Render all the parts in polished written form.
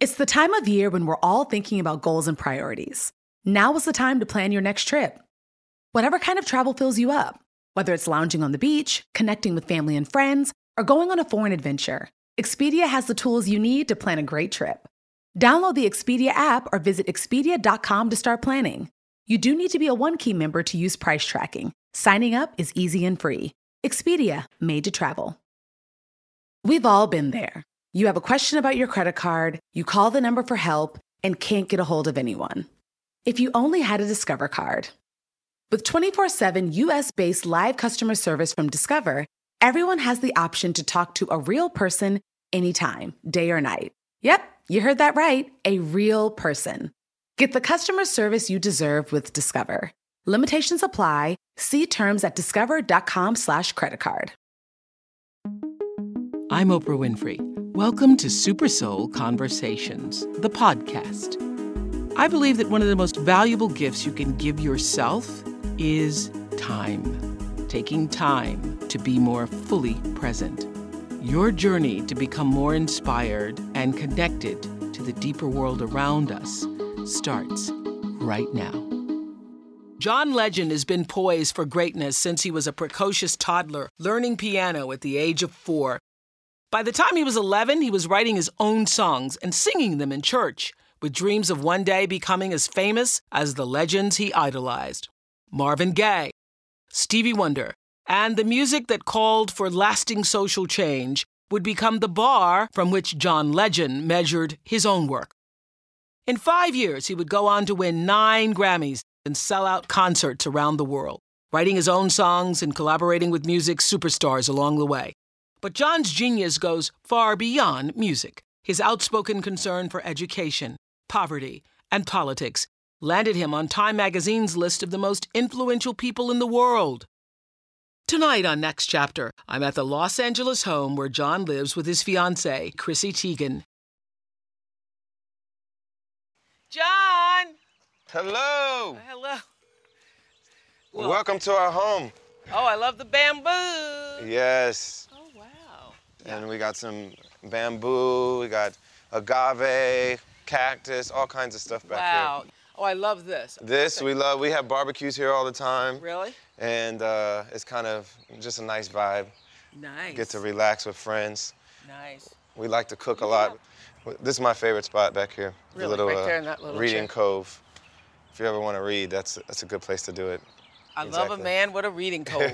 It's the time of year when we're all thinking about goals and priorities. Now is the time to plan your next trip. Whatever kind of travel fills you up, whether it's lounging on the beach, connecting with family and friends, or going on a foreign adventure, Expedia has the tools you need to plan a great trip. Download the Expedia app or visit Expedia.com to start planning. You do need to be a One-Key member to use price tracking. Signing up is easy and free. Expedia, made to travel. We've all been there. You have a question about your credit card, you call the number for help, and can't get a hold of anyone. If you only had a Discover card. With 24/7 US-based live customer service from Discover, everyone has the option to talk to a real person anytime, day or night. Yep, you heard that right, a real person. Get the customer service you deserve with Discover. Limitations apply. See terms at discover.com/creditcard. I'm Oprah Winfrey. Welcome to Super Soul Conversations, the podcast. I believe that one of the most valuable gifts you can give yourself is time. Taking time to be more fully present. Your journey to become more inspired and connected to the deeper world around us starts right now. John Legend has been poised for greatness since he was a precocious toddler, learning piano at the age of 4. By the time he was 11, he was writing his own songs and singing them in church, with dreams of one day becoming as famous as the legends he idolized. Marvin Gaye, Stevie Wonder, and the music that called for lasting social change would become the bar from which John Legend measured his own work. In 5 years, he would go on to win 9 Grammys and sell out concerts around the world, writing his own songs and collaborating with music superstars along the way. But John's genius goes far beyond music. His outspoken concern for education, poverty, and politics landed him on Time magazine's list of the most influential people in the world. Tonight on Next Chapter, I'm at the Los Angeles home where John lives with his fiancée, Chrissy Teigen. John! Hello! Hello. Well, welcome to our home. Oh, I love the bamboo. Yes. Oh, wow. And we got some bamboo, we got agave, cactus, all kinds of stuff back here. Wow. Oh, I love this. This we love. We have barbecues here all the time. Really? And it's kind of just a nice vibe. Nice. Get to relax with friends. Nice. We like to cook a lot. This is my favorite spot back here. Really? The little Right there in that little reading chair. cove. If you ever want to read, that's a good place to do it. I love a man with a reading cove.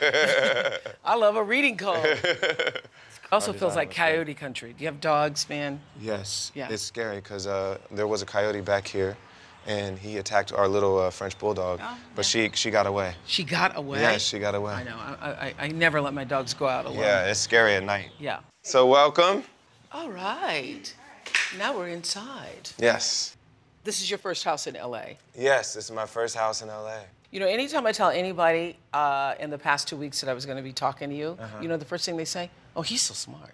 I love a reading cove. It also feels like coyote country. Do you have dogs, man? Yes. Yeah. It's scary because there was a coyote back here, and he attacked our little French bulldog. Oh, but yeah. she got away. She got away? Yeah, she got away. I know. I never let my dogs go out alone. Yeah, it's scary at night. Yeah. So welcome. All right. Now we're inside. Yes. This is your first house in L.A. Yes, this is my first house in L.A. You know, anytime I tell anybody in the past 2 weeks that I was going to be talking to you, you know the first thing they say? Oh, he's so smart.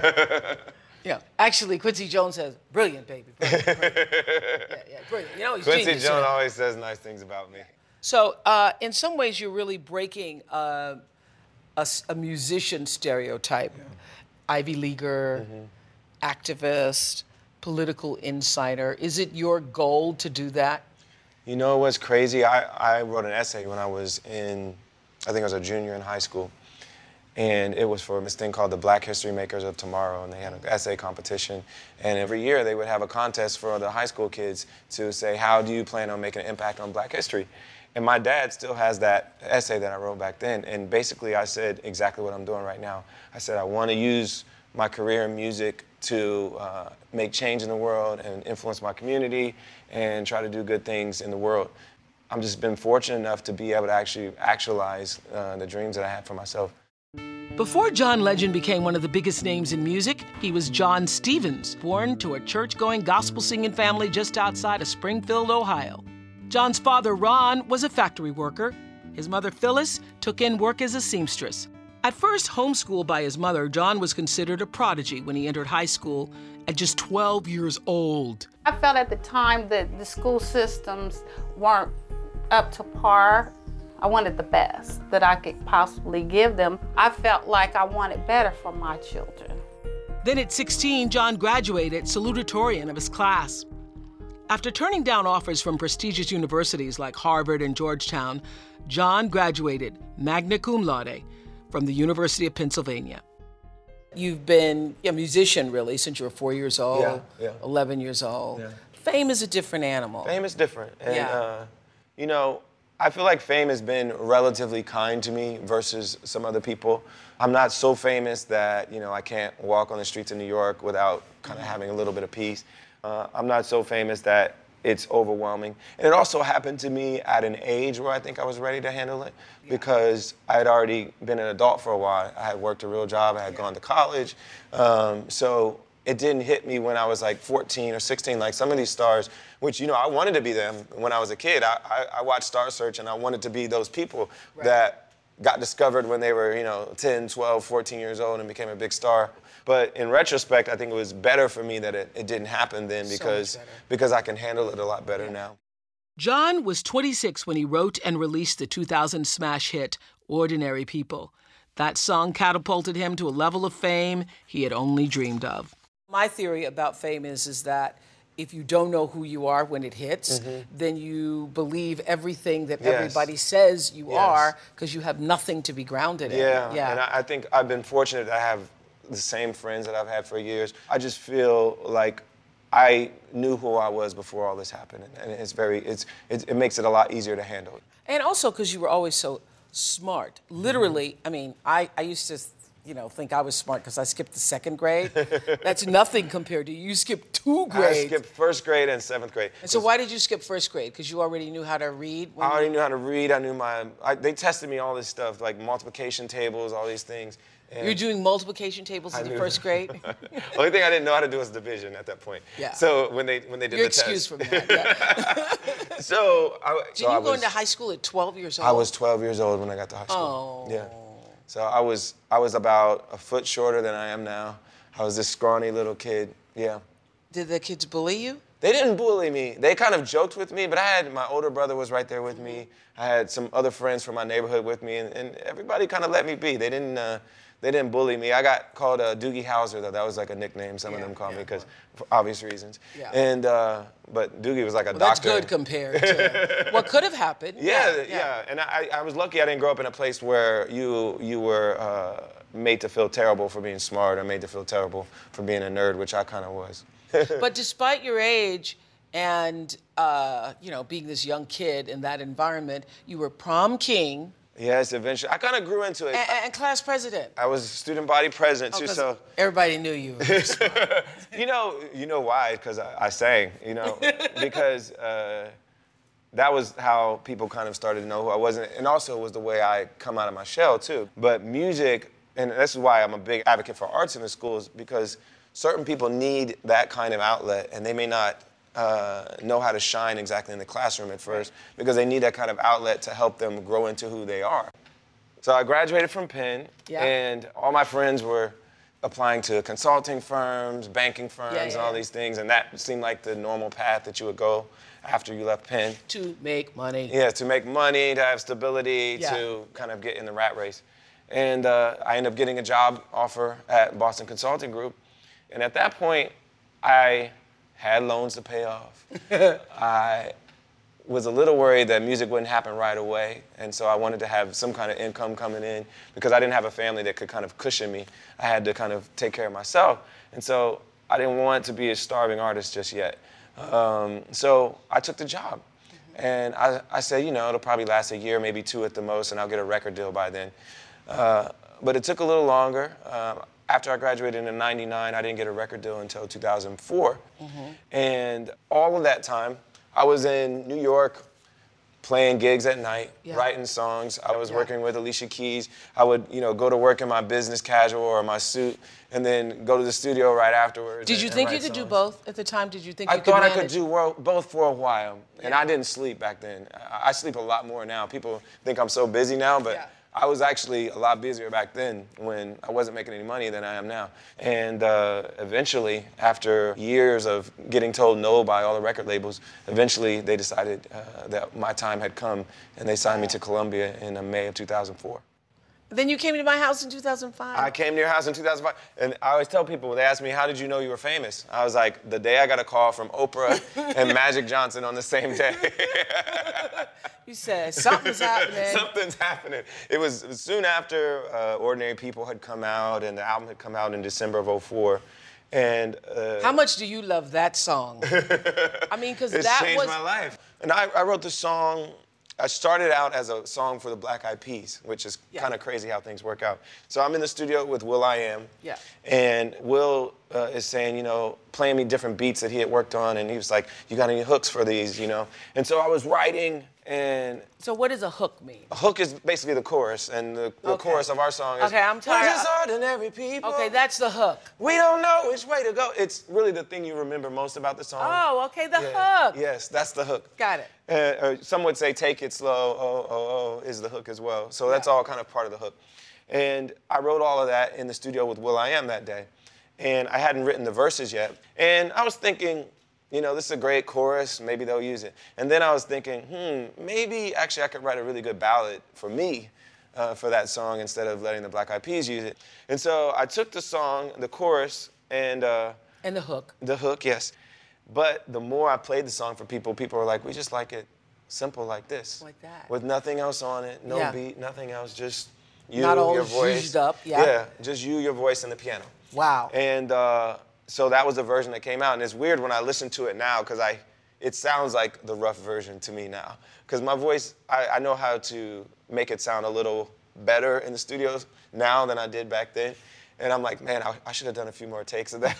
Yeah. Actually, Quincy Jones says, brilliant, baby. Brilliant, brilliant. Yeah, brilliant. You know, he's Quincy genius, Jones you know? always says nice things about me. So, in some ways, you're really breaking a musician stereotype. Yeah. Ivy Leaguer, activist, political insider. Is it your goal to do that? You know what's crazy? I wrote an essay when I was I think I was a junior in high school. And it was for this thing called the Black History Makers of Tomorrow, and they had an essay competition. And every year they would have a contest for the high school kids to say, how do you plan on making an impact on Black history? And my dad still has that essay that I wrote back then. And basically I said exactly what I'm doing right now. I said I want to use my career in music to make change in the world and influence my community and try to do good things in the world. I've just been fortunate enough to be able to actually actualize the dreams that I had for myself. Before John Legend became one of the biggest names in music, he was John Stevens, born to a church-going, gospel-singing family just outside of Springfield, Ohio. John's father, Ron, was a factory worker. His mother, Phyllis, took in work as a seamstress. At first homeschooled by his mother, John was considered a prodigy when he entered high school at just 12 years old. I felt at the time that the school systems weren't up to par. I wanted the best that I could possibly give them. I felt like I wanted better for my children. Then at 16, John graduated salutatorian of his class. After turning down offers from prestigious universities like Harvard and Georgetown, John graduated magna cum laude from the University of Pennsylvania. You've been a musician, really, since you were 4 years old, 11 years old. Yeah. Fame is a different animal. Fame is different. And, you know, I feel like fame has been relatively kind to me versus some other people. I'm not so famous that, you know, I can't walk on the streets of New York without kind of having a little bit of peace. I'm not so famous that it's overwhelming. And it also happened to me at an age where I think I was ready to handle it because I had already been an adult for a while. I had worked a real job, I had gone to college. So it didn't hit me when I was like 14 or 16, like some of these stars, which, you know, I wanted to be them when I was a kid. I watched Star Search and I wanted to be those people that got discovered when they were, you know, 10, 12, 14 years old and became a big star. But in retrospect, I think it was better for me that it didn't happen then because I can handle it a lot better now. John was 26 when he wrote and released the 2000 smash hit, Ordinary People. That song catapulted him to a level of fame he had only dreamed of. My theory about fame is that if you don't know who you are when it hits, then you believe everything that everybody says you are because you have nothing to be grounded in. Yeah, and I think I've been fortunate to have the same friends that I've had for years. I just feel like I knew who I was before all this happened, and it makes it a lot easier to handle. And also because you were always so smart. Literally, I mean, I used to, you know, think I was smart because I skipped the second grade. That's nothing compared to you skipped 2 grades. I skipped first grade and 7th grade. And so why did you skip first grade? Because you already knew how to read? I already knew how to read. I knew they tested me all this stuff, like multiplication tables, all these things. And you're doing multiplication tables in the first grade? The only thing I didn't know how to do was division at that point. Yeah. So when they did You're the test. excused from that. Yeah. So you go into high school at 12 years old? I was 12 years old when I got to high school. Oh. Yeah. So I was about a foot shorter than I am now. I was this scrawny little kid. Yeah. Did the kids bully you? They didn't bully me. They kind of joked with me, but my older brother was right there with me. I had some other friends from my neighborhood with me, and everybody kind of let me be. They didn't bully me. I got called Doogie Howser, though. That was like a nickname some of them called me because for obvious reasons. Yeah. And but Doogie was like a doctor. That's good compared to what could have happened. Yeah. And I was lucky I didn't grow up in a place where you were made to feel terrible for being smart or made to feel terrible for being a nerd, which I kind of was. But despite your age and you know, being this young kid in that environment, you were prom king. Yes, eventually. I kind of grew into it. And class president. I was student body president, too, so... Everybody knew you. You know why? Because I sang, you know, because that was how people kind of started to know who I was. And also it was the way I come out of my shell, too. But music, and this is why I'm a big advocate for arts in the schools, because certain people need that kind of outlet, and they may not know how to shine exactly in the classroom at first because they need that kind of outlet to help them grow into who they are. So I graduated from Penn, and all my friends were applying to consulting firms, banking firms, and all these things, and that seemed like the normal path that you would go after you left Penn. To make money. Yeah, to make money, to have stability, to kind of get in the rat race. And I ended up getting a job offer at Boston Consulting Group, and at that point, I had loans to pay off. I was a little worried that music wouldn't happen right away, and so I wanted to have some kind of income coming in because I didn't have a family that could kind of cushion me. I had to kind of take care of myself, and so I didn't want to be a starving artist just yet. So I took the job, and I said, you know, it'll probably last a year, maybe 2 at the most, and I'll get a record deal by then. But it took a little longer. After I graduated in '99, I didn't get a record deal until 2004. And all of that time, I was in New York playing gigs at night, writing songs. I was working with Alicia Keys. I would, you know, go to work in my business casual or my suit and then go to the studio right afterwards. Did you think you could do both at the time? Did you think you could manage? I thought I could do both for a while. And I didn't sleep back then. I sleep a lot more now. People think I'm so busy now, but I was actually a lot busier back then when I wasn't making any money than I am now. And eventually, after years of getting told no by all the record labels, eventually they decided that my time had come and they signed me to Columbia in May of 2004. Then you came to my house in 2005? I came to your house in 2005. And I always tell people, when they ask me, how did you know you were famous? I was like, the day I got a call from Oprah and Magic Johnson on the same day. You said, something's happening. Something's happening. It was soon after Ordinary People had come out, and the album had come out in December of 2004. And how much do you love that song? I mean, because that changed my life. And I wrote the song. I started out as a song for the Black Eyed Peas, which is kind of crazy how things work out. So I'm in the studio with will.i.am. Yeah. And Will is saying, you know, playing me different beats that he had worked on, and he was like, you got any hooks for these, you know? And so I was writing, and... So what does a hook mean? A hook is basically the chorus, and the chorus of our song is... Okay, I'm tired. We're just ordinary people. Okay, that's the hook. We don't know which way to go. It's really the thing you remember most about the song. Oh, okay, the hook. Yes, that's the hook. Got it. Or some would say take it slow, oh, oh, oh, is the hook as well. So that's all kind of part of the hook. And I wrote all of that in the studio with will.i.am that day. And I hadn't written the verses yet. And I was thinking, you know, this is a great chorus, maybe they'll use it. And then I was thinking, maybe actually I could write a really good ballad for me for that song instead of letting the Black Eyed Peas use it. And so I took the song, the chorus, and the hook. The hook, yes. But the more I played the song for people, people were like, we just like it simple like this. Like that. With nothing else on it, no beat, nothing else, just you, not all your voice. Used up, Yeah, just you, your voice, and the piano. Wow. And so that was the version that came out. And it's weird when I listen to it now because it sounds like the rough version to me now. Because my voice, I know how to make it sound a little better in the studios now than I did back then. And I'm like, man, I should have done a few more takes of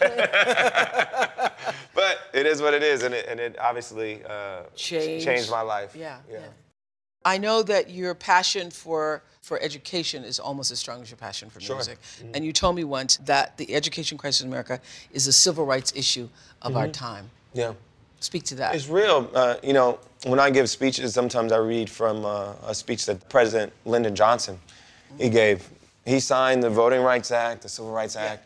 that. But it is what it is, and it obviously changed my life. Yeah. I know that your passion for education is almost as strong as your passion for music. Mm-hmm. And you told me once that the education crisis in America is a civil rights issue of our time. Yeah. Speak to that. It's real. You know, when I give speeches, sometimes I read from a speech that President Lyndon Johnson, he gave. He signed the Voting Rights Act, the Civil Rights Act,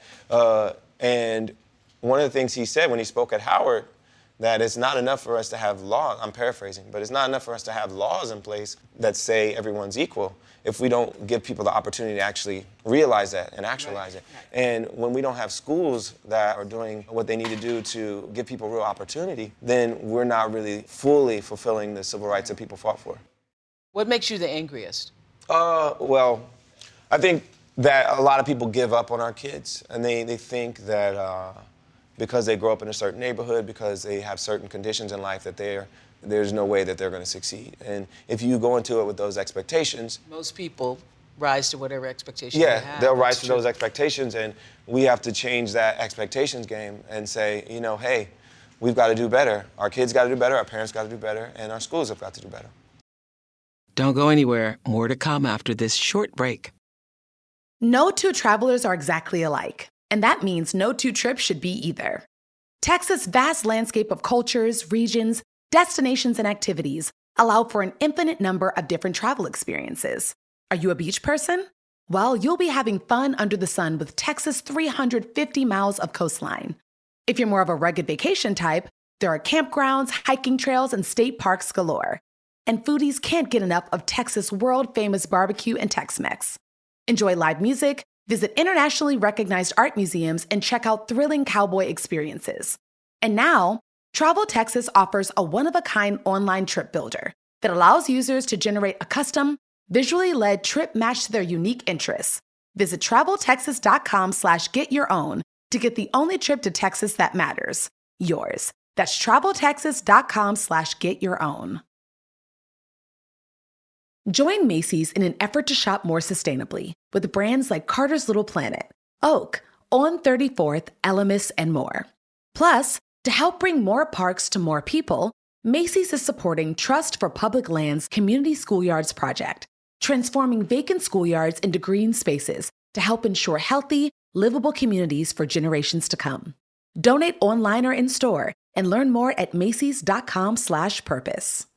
and one of the things he said when he spoke at Howard, that it's not enough for us to have law, I'm paraphrasing, but it's not enough for us to have laws in place that say everyone's equal if we don't give people the opportunity to actually realize that and actualize it. And when we don't have schools that are doing what they need to do to give people real opportunity, then we're not really fully fulfilling the civil rights that people fought for. What makes you the angriest? Well, I think that a lot of people give up on our kids, and they think that because they grow up in a certain neighborhood, because they have certain conditions in life, that there's no way that they're going to succeed. And if you go into it with those expectations... Most people rise to whatever expectations they have. Yeah, they'll rise to those expectations, and we have to change that expectations game and say, you know, hey, we've got to do better. Our kids got to do better, our parents got to do better, and our schools have got to do better. Don't go anywhere. More to come after this short break. No two travelers are exactly alike, and that means no two trips should be either. Texas' vast landscape of cultures, regions, destinations, and activities allow for an infinite number of different travel experiences. Are you a beach person? Well, you'll be having fun under the sun with Texas' 350 miles of coastline. If you're more of a rugged vacation type, there are campgrounds, hiking trails, and state parks galore. And foodies can't get enough of Texas' world-famous barbecue and Tex-Mex. Enjoy live music, visit internationally recognized art museums, and check out thrilling cowboy experiences. And now, Travel Texas offers a one-of-a-kind online trip builder that allows users to generate a custom, visually led trip matched to their unique interests. Visit traveltexas.com/getyourown to get the only trip to Texas that matters, yours. That's traveltexas.com/getyourown. Join Macy's in an effort to shop more sustainably with brands like Carter's Little Planet, Oak, On 34th, Elemis, and more. Plus, to help bring more parks to more people, Macy's is supporting Trust for Public Lands Community Schoolyards Project, transforming vacant schoolyards into green spaces to help ensure healthy, livable communities for generations to come. Donate online or in-store and learn more at macys.com/purpose.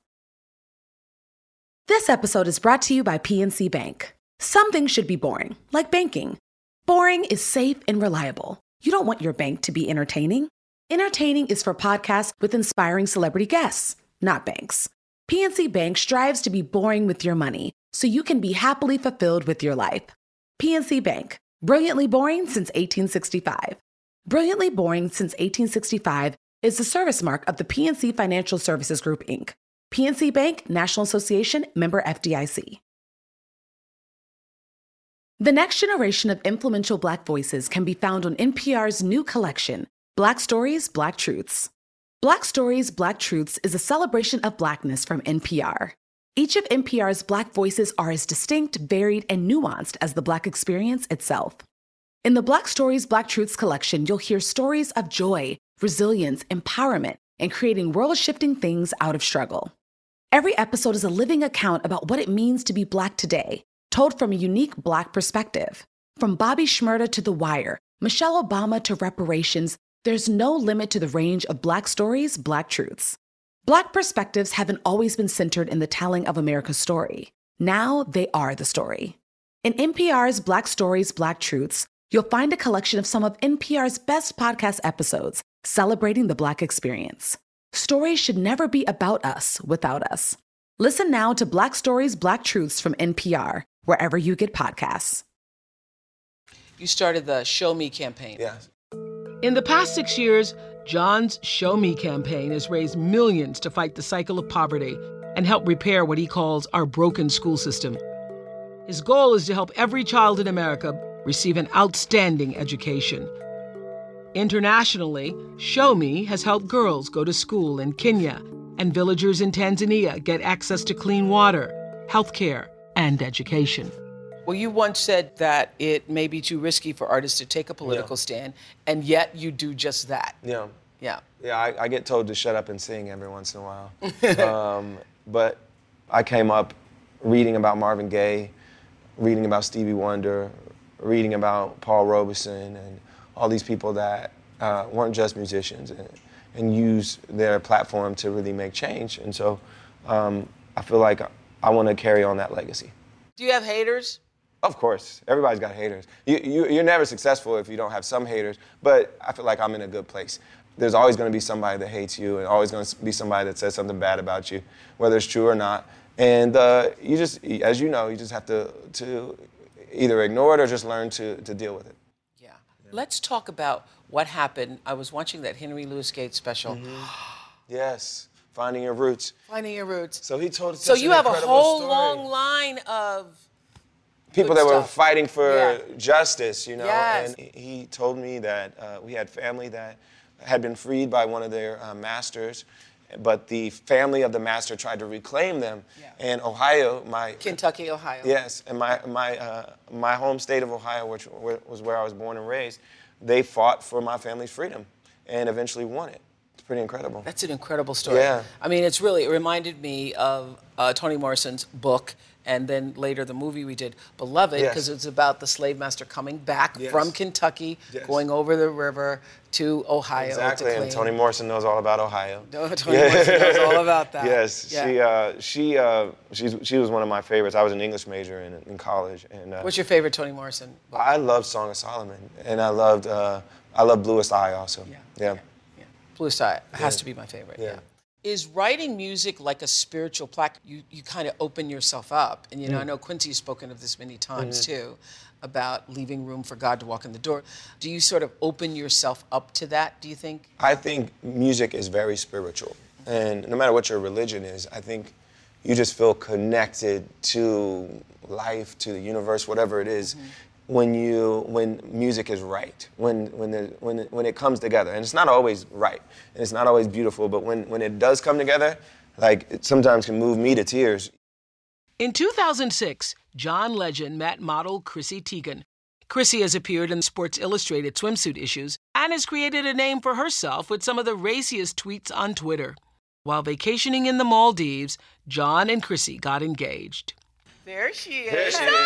This episode is brought to you by PNC Bank. Some things should be boring, like banking. Boring is safe and reliable. You don't want your bank to be entertaining. Entertaining is for podcasts with inspiring celebrity guests, not banks. PNC Bank strives to be boring with your money, so you can be happily fulfilled with your life. PNC Bank, brilliantly boring since 1865. Brilliantly boring since 1865 is the service mark of the PNC Financial Services Group, Inc. PNC Bank, National Association, member FDIC. The next generation of influential Black voices can be found on NPR's new collection, Black Stories, Black Truths. Black Stories, Black Truths is a celebration of Blackness from NPR. Each of NPR's Black voices are as distinct, varied, and nuanced as the Black experience itself. In the Black Stories, Black Truths collection, you'll hear stories of joy, resilience, empowerment, and creating world-shifting things out of struggle. Every episode is a living account about what it means to be Black today, told from a unique Black perspective. From Bobby Shmurda to The Wire, Michelle Obama to reparations, there's no limit to the range of Black stories, Black truths. Black perspectives haven't always been centered in the telling of America's story. Now they are the story. In NPR's Black Stories, Black Truths, you'll find a collection of some of NPR's best podcast episodes celebrating the Black experience. Stories should never be about us without us. Listen now to Black Stories, Black Truths from NPR, wherever you get podcasts. You started the Show Me campaign. Yes. In the past 6 years, John's Show Me campaign has raised millions to fight the cycle of poverty and help repair what he calls our broken school system. His goal is to help every child in America receive an outstanding education. Internationally, Show Me has helped girls go to school in Kenya and villagers in Tanzania get access to clean water, healthcare, and education. Well, you once said that it may be too risky for artists to take a political stand, and yet you do just that. Yeah. Yeah. Yeah, I get told to shut up and sing every once in a while. But I came up reading about Marvin Gaye, reading about Stevie Wonder, reading about Paul Robeson, and all these people that weren't just musicians and used their platform to really make change. And so I feel like I want to carry on that legacy. Do you have haters? Of course, everybody's got haters. You're never successful if you don't have some haters, but I feel like I'm in a good place. There's always going to be somebody that hates you and always going to be somebody that says something bad about you, whether it's true or not. And you just, as you know, you just have to either ignore it or just learn to deal with it. Yeah. Let's talk about what happened. I was watching that Henry Louis Gates special. Mm-hmm. Yes, Finding Your Roots. Finding Your Roots. So he told us. So you have a whole story. long line of people that were fighting for justice, you know. Yes. And he told me that we had family that had been freed by one of their masters, but the family of the master tried to reclaim them. Yeah. And Ohio, Kentucky, Ohio. Yes, and my home state of Ohio, which was where I was born and raised, they fought for my family's freedom and eventually won it. It's pretty incredible. That's an incredible story. Yeah. I mean, it reminded me of Toni Morrison's book, and then later the movie we did, Beloved, because it's about the slave master coming back from Kentucky, going over the river to Ohio. Exactly, and Toni Morrison knows all about Ohio. Toni Morrison knows all about that. Yes, she was one of my favorites. I was an English major in college. And what's your favorite Toni Morrison book? I loved Song of Solomon, and I loved Bluest Eye also. Yeah. Bluest Eye has to be my favorite. Yeah. Is writing music like a spiritual practice? You kind of open yourself up. And, I know Quincy has spoken of this many times, too, about leaving room for God to walk in the door. Do you sort of open yourself up to that, do you think? I think music is very spiritual. And no matter what your religion is, I think you just feel connected to life, to the universe, whatever it is. When music is right, when it comes together, and it's not always right, and it's not always beautiful, but when it does come together, like it sometimes can move me to tears. In 2006, John Legend met model Chrissy Teigen. Chrissy has appeared in Sports Illustrated swimsuit issues and has created a name for herself with some of the raciest tweets on Twitter. While vacationing in the Maldives, John and Chrissy got engaged. There she is. There she is.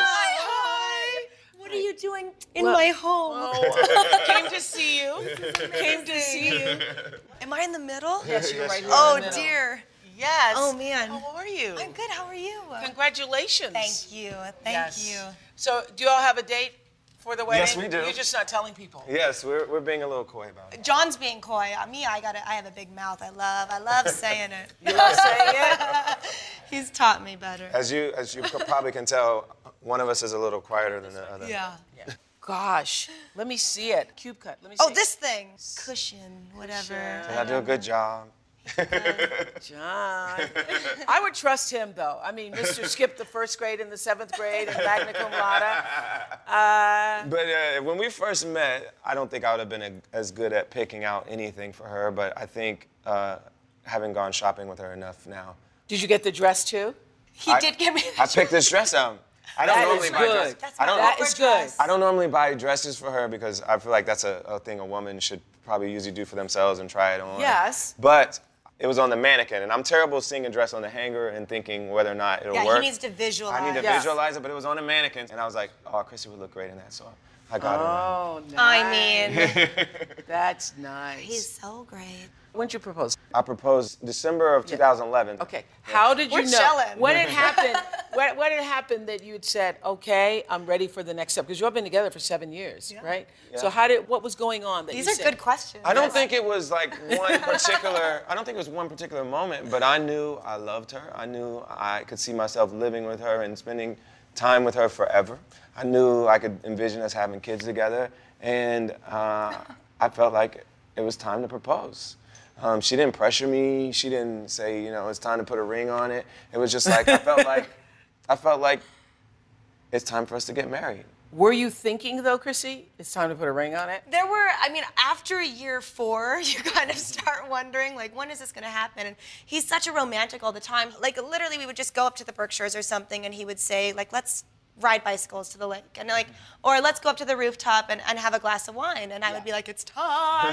What are you doing in my home? Came to see you. Came to see you. Am I in the middle? Yes, you're right here Oh, in the middle. Dear. Yes. Oh, man. How are you? I'm good. How are you? Congratulations. Thank you. Thank you. So, do you all have a date for the wedding? Yes, we do. You're just not telling people. Yes, we're being a little coy about it. John's being coy. Me, I have a big mouth. I love saying it. You love saying it? He's taught me better. As you probably can tell, one of us is a little quieter than the other. Yeah. Gosh, let me see it. Cube cut. Let me see. Oh, this thing. Cushion, whatever. Did I do a good job? John. I would trust him, though. I mean, Mr. skipped the first grade and the 7th grade and magna cum laude. But when we first met, I don't think I would have been as good at picking out anything for her, but I think having gone shopping with her enough now. Did you get the dress, too? He did give me I picked this dress out. I don't normally buy dresses. That is good. I don't normally buy dresses for her because I feel like that's a thing a woman should probably usually do for themselves and try it on. Yes. But it was on the mannequin, and I'm terrible seeing a dress on the hanger and thinking whether or not it'll work. Yeah, he needs to visualize. I need to visualize it, but it was on the mannequin, and I was like, oh, Chrissy would look great in that, so I got her. Oh, nice. I mean, That's nice. he's so great. When'd you propose? I proposed December of 2011. Okay. How did you We're know? chilling. When it happened, when it happened that you'd said, okay, I'm ready for the next step? Because you've been together for 7 years, right? Yeah. So what was going on that These you are said? good questions. I don't think it was like one particular moment, but I knew I loved her. I knew I could see myself living with her and spending time with her forever. I knew I could envision us having kids together, and I felt like it was time to propose. She didn't pressure me. She didn't say, it's time to put a ring on it. It was just like, I felt like it's time for us to get married. Were you thinking, though, Chrissy, it's time to put a ring on it? After year 4, you kind of start wondering, like, when is this going to happen? And he's such a romantic all the time. Like, literally, we would just go up to the Berkshires or something, and he would say, like, let's ride bicycles to the lake. And like, or let's go up to the rooftop and have a glass of wine. And I would be like, it's time.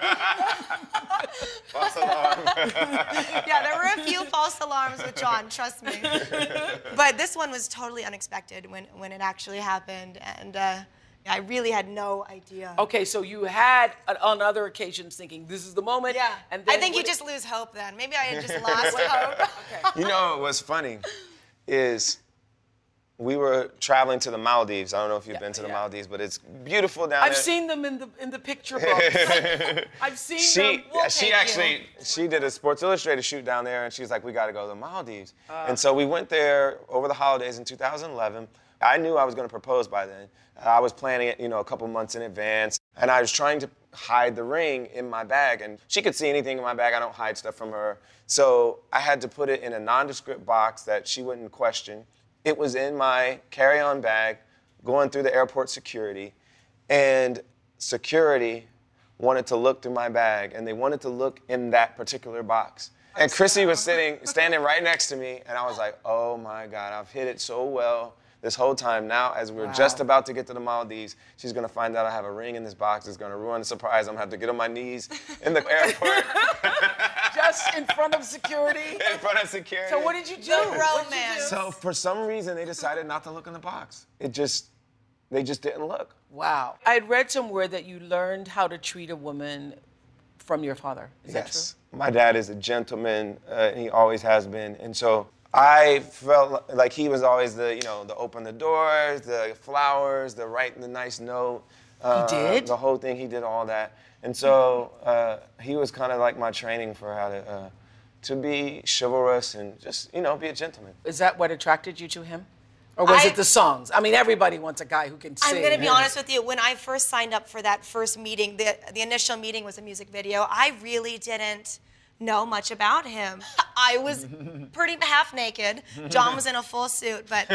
False alarm. Yeah, there were a few false alarms with John, trust me. But this one was totally unexpected when it actually happened. And I really had no idea. Okay, so you had, on other occasions, thinking, this is the moment. Yeah, and then I think you just lose hope then. Maybe I had just lost hope. Okay. What's funny is we were traveling to the Maldives. I don't know if you've been to the Maldives, but it's beautiful down there. I've seen them in the picture books. I've seen them. She did a Sports Illustrated shoot down there, and she was like, we got to go to the Maldives. And so we went there over the holidays in 2011. I knew I was going to propose by then. I was planning it, a couple months in advance, and I was trying to hide the ring in my bag, and she could see anything in my bag. I don't hide stuff from her. So I had to put it in a nondescript box that she wouldn't question. It was in my carry-on bag going through the airport security, and security wanted to look through my bag, and they wanted to look in that particular box. And Chrissy was standing right next to me, and I was like, oh my God, I've hid it so well this whole time. Now, as we're just about to get to the Maldives, she's gonna find out I have a ring in this box. It's gonna ruin the surprise. I'm gonna have to get on my knees in the airport. Just in front of security? In front of security. So what did you do? Romance. So for some reason, they decided not to look in the box. They just didn't look. Wow. I had read somewhere that you learned how to treat a woman from your father. Is that true? My dad is a gentleman, and he always has been. And so I felt like he was always the open the doors, the flowers, the write the nice note. He did? The whole thing, he did all that. And so he was kind of like my training for how to be chivalrous and just, be a gentleman. Is that what attracted you to him? Or was it the songs? I mean, everybody wants a guy who can sing. I'm going to be honest with you. When I first signed up for that first meeting, the initial meeting was a music video. I really didn't know much about him. I was pretty half naked. John was in a full suit, but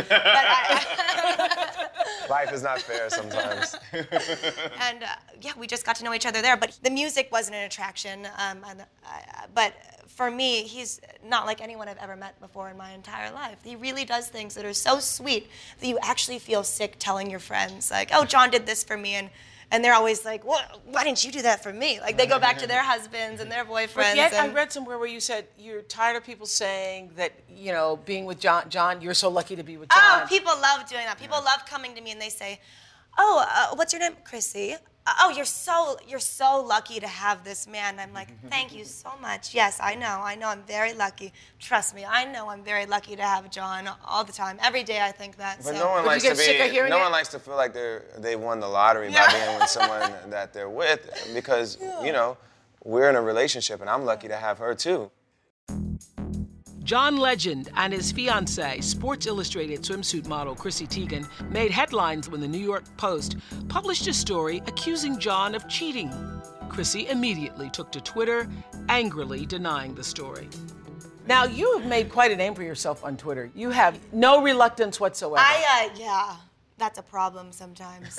Life is not fair sometimes. And we just got to know each other there. But the music wasn't an attraction. But for me, he's not like anyone I've ever met before in my entire life. He really does things that are so sweet that you actually feel sick telling your friends, like, oh, John did this for me. And they're always like, well, why didn't you do that for me? Like, they go back to their husbands and their boyfriends. But yet, I read somewhere where you said you're tired of people saying that, being with John, you're so lucky to be with John. Oh, people love doing that. People love coming to me and they say, oh, what's your name? Chrissy. Oh, you're so lucky to have this man. And I'm like, thank you so much. Yes, I know, I'm very lucky. Trust me, I know I'm very lucky to have John all the time. Every day I think that. But so. no one likes you get sick of hearing no it? one likes to feel like they won the lottery by being with someone that they're with, because we're in a relationship and I'm lucky to have her too. John Legend and his fiancée, Sports Illustrated swimsuit model Chrissy Teigen, made headlines when the New York Post published a story accusing John of cheating. Chrissy immediately took to Twitter, angrily denying the story. Now, you have made quite a name for yourself on Twitter. You have no reluctance whatsoever. Yeah, that's a problem sometimes.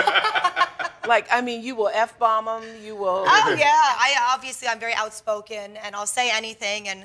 Like, I mean, you will F-bomb them, you will... Oh, yeah. I'm very outspoken, and I'll say anything, and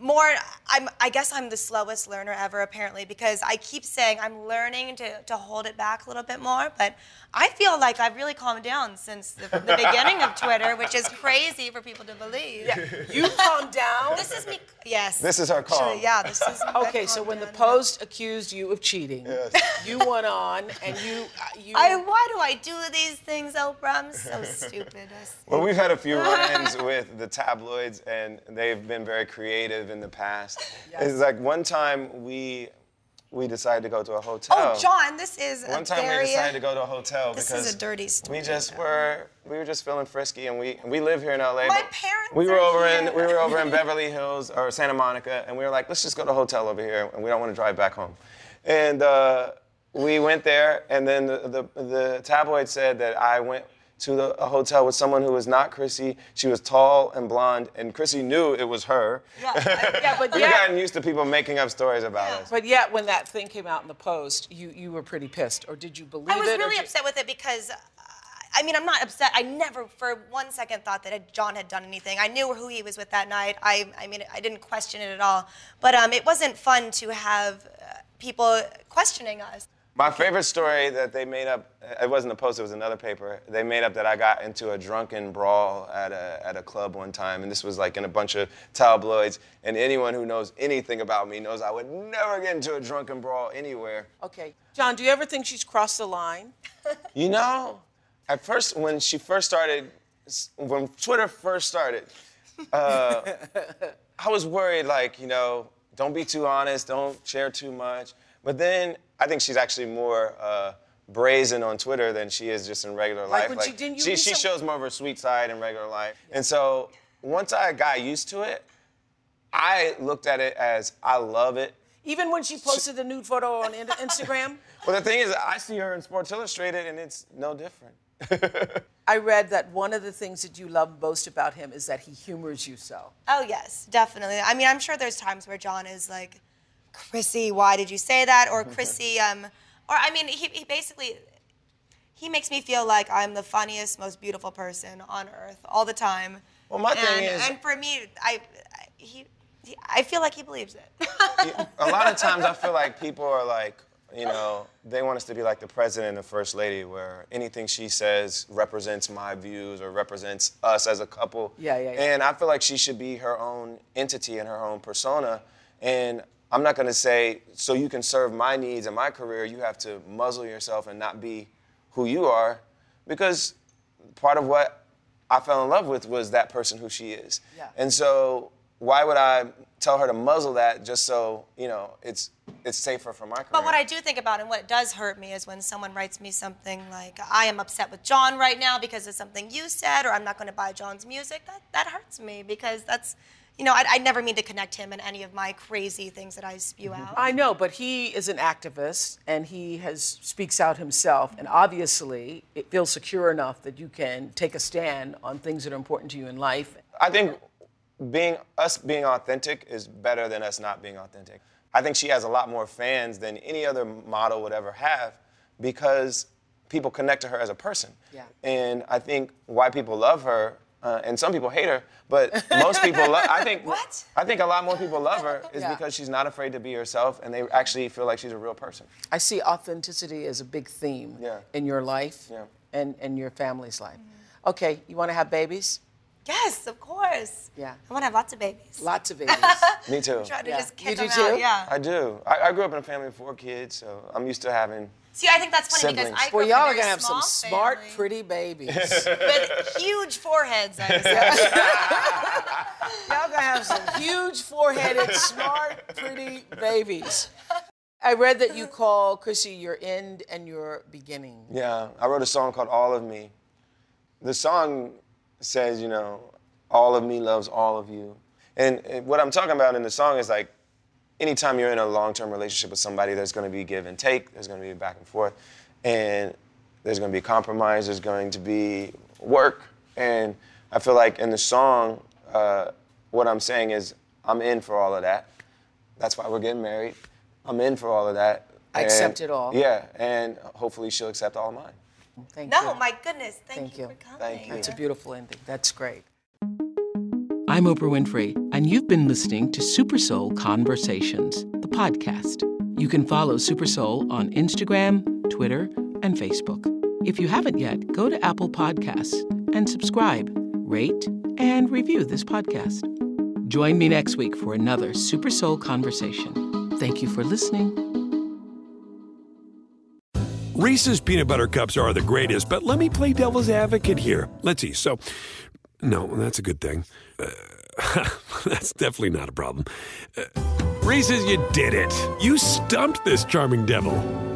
I guess I'm the slowest learner ever, apparently, because I keep saying I'm learning to hold it back a little bit more, but I feel like I've really calmed down since the beginning of Twitter, which is crazy for people to believe. Yeah. You calmed down? This is me, yes. This is her call. Yeah, this is me. Okay, so when the Post accused you of cheating, yes. you went on and you... Why do I do these things, Oprah? I'm so stupid. Well, we've had a few run-ins with the tabloids, and they've been very creative in the past. Yes. It's like one time we decided to go to a hotel. Oh, John, this is one time we decided to go to a hotel this because is a dirty story. we were just feeling frisky, and we live here in LA. My parents we were over in Beverly Hills or Santa Monica, and we were like, let's just go to a hotel over here, and we don't want to drive back home. And we went there, and then the tabloid said that I went to a hotel with someone who was not Chrissy. She was tall and blonde, and Chrissy knew it was her. Yeah, but We've gotten used to people making up stories about us. But yet, when that thing came out in the Post, you were pretty pissed, or did you believe it? I was really upset with it because, I mean, I'm not upset. I never for 1 second thought that John had done anything. I knew who he was with that night. I mean, I didn't question it at all. But it wasn't fun to have people questioning us. My favorite story that they made up, it wasn't the Post, it was another paper. They made up that I got into a drunken brawl at a club one time, and this was like in a bunch of tabloids, and anyone who knows anything about me knows I would never get into a drunken brawl anywhere. Okay. John, do you ever think she's crossed the line? You know, at first, when Twitter first started, I was worried, like, you know, don't be too honest, don't share too much. But then I think she's actually more brazen on Twitter than she is just in regular life. Like she shows more of her sweet side in regular life. Yeah. And so once I got used to it, I looked at it as I love it. Even when she posted the nude photo on Instagram? Well, the thing is, I see her in Sports Illustrated, and it's no different. I read that one of the things that you love most about him is that he humors you so. Oh, yes, definitely. I mean, I'm sure there's times where John is like, Chrissy, why did you say that? Or Chrissy, he basically, he makes me feel like I'm the funniest, most beautiful person on earth all the time. Well, my thing is... And for me, I feel like he believes it. A lot of times I feel like people are like, you know, they want us to be like the president and the first lady, where anything she says represents my views or represents us as a couple. Yeah. And I feel like she should be her own entity and her own persona. And I'm not going to say, so you can serve my needs and my career, you have to muzzle yourself and not be who you are, because part of what I fell in love with was that person who she is. Yeah. And so why would I tell her to muzzle that just so, you know, it's safer for my career? But what I do think about and what does hurt me is when someone writes me something like, I am upset with John right now because of something you said, or I'm not going to buy John's music. That hurts me because that's... You know, I never mean to connect him in any of my crazy things that I spew out. I know, but he is an activist, and he speaks out himself, and obviously it feels secure enough that you can take a stand on things that are important to you in life. I think being authentic is better than us not being authentic. I think she has a lot more fans than any other model would ever have because people connect to her as a person. Yeah. And I think why people love her, and some people hate her, but most people love. I think a lot more people love her is because she's not afraid to be herself, and they actually feel like she's a real person. I see authenticity as a big theme in your life and your family's life. Mm-hmm. Okay, you want to have babies? Yes, of course. Yeah. I want to have lots of babies. Lots of babies. Me too. I'm trying to just kick You do them too? out. Yeah. I do. I grew up in a family of 4 kids, so I'm used to having. See, I think that's funny because I grew Well, up y'all in are a gonna very have some small smart, family pretty babies. with huge foreheads. I would say. Y'all gonna have some huge foreheaded, smart, pretty babies. I read that you call Chrissy your end and your beginning. Yeah, I wrote a song called All of Me. The song says, you know, all of me loves all of you. And what I'm talking about in the song is like, anytime you're in a long-term relationship with somebody, there's going to be give and take, there's going to be back and forth, and there's going to be compromise, there's going to be work. And I feel like in the song, what I'm saying is I'm in for all of that. That's why we're getting married. I'm in for all of that. I accept it all. Yeah, and hopefully she'll accept all of mine. Thank you. No, my goodness. Thank you for coming. Thank you. It's a beautiful ending. That's great. I'm Oprah Winfrey, and you've been listening to Super Soul Conversations, the podcast. You can follow Super Soul on Instagram, Twitter, and Facebook. If you haven't yet, go to Apple Podcasts and subscribe, rate, and review this podcast. Join me next week for another Super Soul Conversation. Thank you for listening. Reese's peanut butter cups are the greatest, but let me play devil's advocate here. Let's see. So, no, that's a good thing. That's definitely not a problem. Reese's, you did it. You stumped this charming devil.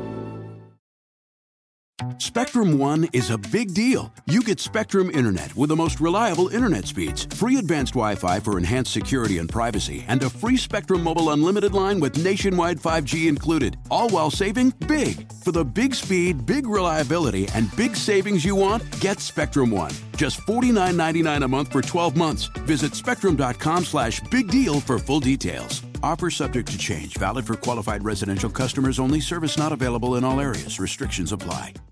Spectrum One is a big deal. You get Spectrum Internet with the most reliable internet speeds, free advanced Wi-Fi for enhanced security and privacy, and a free Spectrum Mobile Unlimited line with nationwide 5G included, all while saving big. For the big speed, big reliability, and big savings you want, get Spectrum One. Just $49.99 a month for 12 months. Visit spectrum.com/big deal for full details. Offer subject to change. Valid for qualified residential customers only. Service not available in all areas. Restrictions apply.